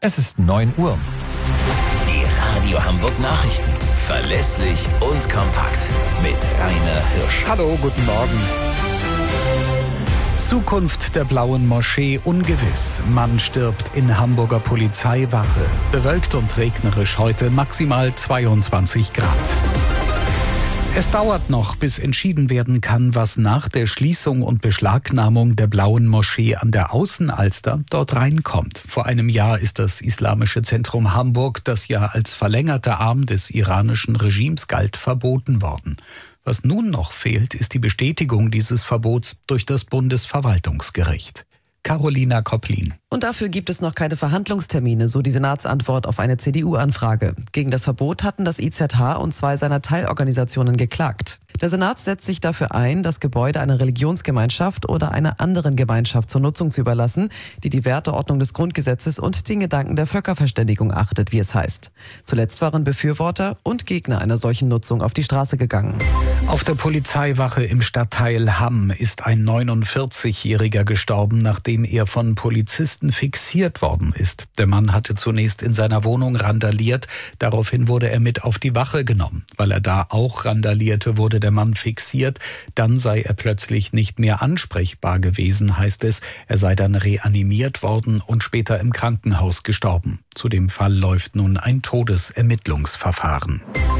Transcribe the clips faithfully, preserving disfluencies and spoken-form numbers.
Es ist neun Uhr. Die Radio Hamburg Nachrichten. Verlässlich und kompakt. Mit Rainer Hirsch. Hallo, guten Morgen. Zukunft der Blauen Moschee ungewiss. Mann stirbt in Hamburger Polizeiwache. Bewölkt und regnerisch heute, maximal zweiundzwanzig Grad. Es dauert noch, bis entschieden werden kann, was nach der Schließung und Beschlagnahmung der Blauen Moschee an der Außenalster dort reinkommt. Vor einem Jahr ist das Islamische Zentrum Hamburg, das ja als verlängerter Arm des iranischen Regimes galt, verboten worden. Was nun noch fehlt, ist die Bestätigung dieses Verbots durch das Bundesverwaltungsgericht. Carolina Kopplin. Und dafür gibt es noch keine Verhandlungstermine, so die Senatsantwort auf eine C D U-Anfrage. Gegen das Verbot hatten das I Z H und zwei seiner Teilorganisationen geklagt. Der Senat setzt sich dafür ein, das Gebäude einer Religionsgemeinschaft oder einer anderen Gemeinschaft zur Nutzung zu überlassen, die die Werteordnung des Grundgesetzes und den Gedanken der Völkerverständigung achtet, wie es heißt. Zuletzt waren Befürworter und Gegner einer solchen Nutzung auf die Straße gegangen. Auf der Polizeiwache im Stadtteil Hamm ist ein neunundvierzigjähriger gestorben, nachdem er von Polizisten fixiert worden ist. Der Mann hatte zunächst in seiner Wohnung randaliert. Daraufhin wurde er mit auf die Wache genommen. Weil er da auch randalierte, wurde der Mann fixiert. Dann sei er plötzlich nicht mehr ansprechbar gewesen, heißt es. Er sei dann reanimiert worden und später im Krankenhaus gestorben. Zu dem Fall läuft nun ein Todesermittlungsverfahren.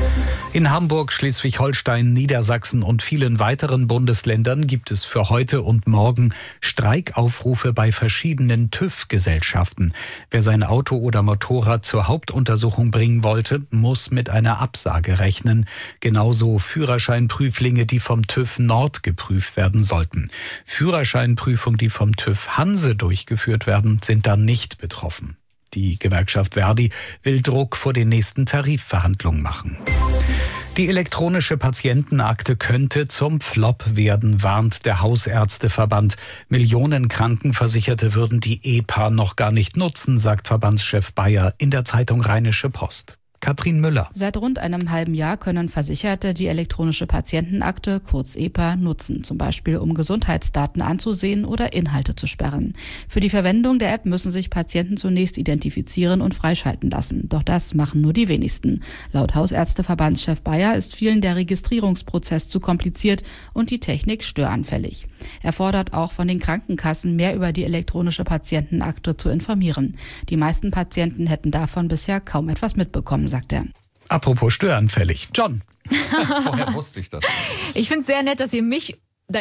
In Hamburg, Schleswig-Holstein, Niedersachsen und vielen weiteren Bundesländern gibt es für heute und morgen Streikaufrufe bei verschiedenen TÜV-Gesellschaften. Wer sein Auto oder Motorrad zur Hauptuntersuchung bringen wollte, muss mit einer Absage rechnen. Genauso Führerscheinprüflinge, die vom TÜV Nord geprüft werden sollten. Führerscheinprüfungen, die vom TÜV Hanse durchgeführt werden, sind dann nicht betroffen. Die Gewerkschaft Verdi will Druck vor den nächsten Tarifverhandlungen machen. Die elektronische Patientenakte könnte zum Flop werden, warnt der Hausärzteverband. Millionen Krankenversicherte würden die E P A noch gar nicht nutzen, sagt Verbandschef Bayer in der Zeitung Rheinische Post. Katrin Müller. Seit rund einem halben Jahr können Versicherte die elektronische Patientenakte, kurz E P A, nutzen, zum Beispiel um Gesundheitsdaten anzusehen oder Inhalte zu sperren. Für die Verwendung der App müssen sich Patienten zunächst identifizieren und freischalten lassen. Doch das machen nur die wenigsten. Laut Hausärzteverbandschef Bayer ist vielen der Registrierungsprozess zu kompliziert und die Technik störanfällig. Er fordert auch von den Krankenkassen, mehr über die elektronische Patientenakte zu informieren. Die meisten Patienten hätten davon bisher kaum etwas mitbekommen, sagt er. Apropos störanfällig. John. Vorher wusste ich das. Ich finde es sehr nett, dass ihr mich